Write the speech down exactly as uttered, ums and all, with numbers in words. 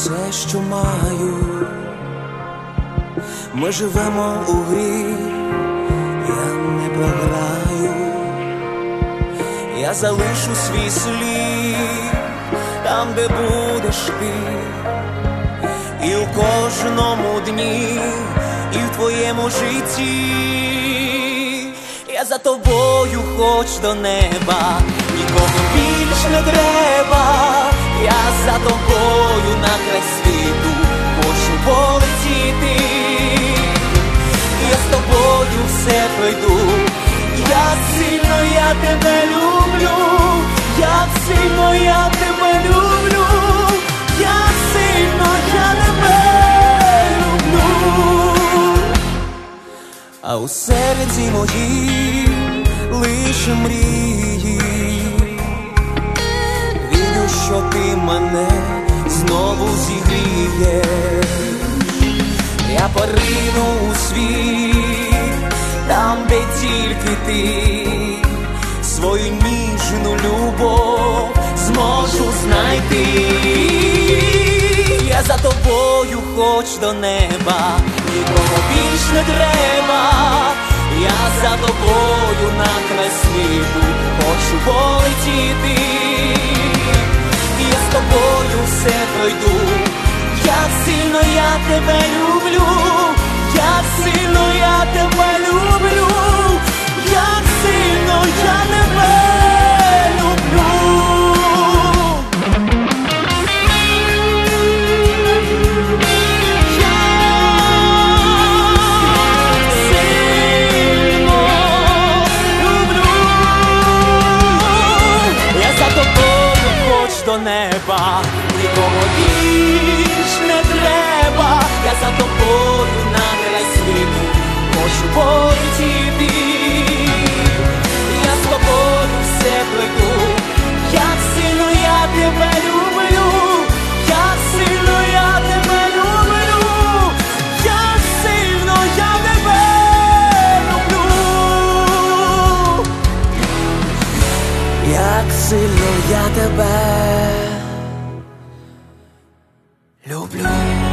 все, що маю. Ми живемо у грі, я не програю. Я залишу свій слід там, де будеш ти. І у кожному дні, і в твоєму житті. Я за тобою хоч до неба, нікого більш не треба. Я за тобою на край світу хочу полетіти. Я з тобою все пройду. Як сильно я тебе люблю, як сильно я тебе люблю, як сильно я тебе люблю. А у серці моїм лише мрії. Вірю, що ти мене знову зігрієш. Я порину у світ, там, де тільки ти свою ніжну любов зможу знайти. Я за тобою хоч до неба, нікого більш не треба. Я за тобою на край світу хочу полетіти. Я з тобою все пройду. Як сильно я тебе люблю, як сильно я тебе люблю, як сильно я тебе люблю. Я за тобою хоч до неба, нікого більш не треба. Я за тобою на край світу хочу полетіти. Я з тобою все пройду. Як сильно я тебе люблю, як сильно я тебе люблю, як сильно я тебе люблю. Як сильно я тебе люблю.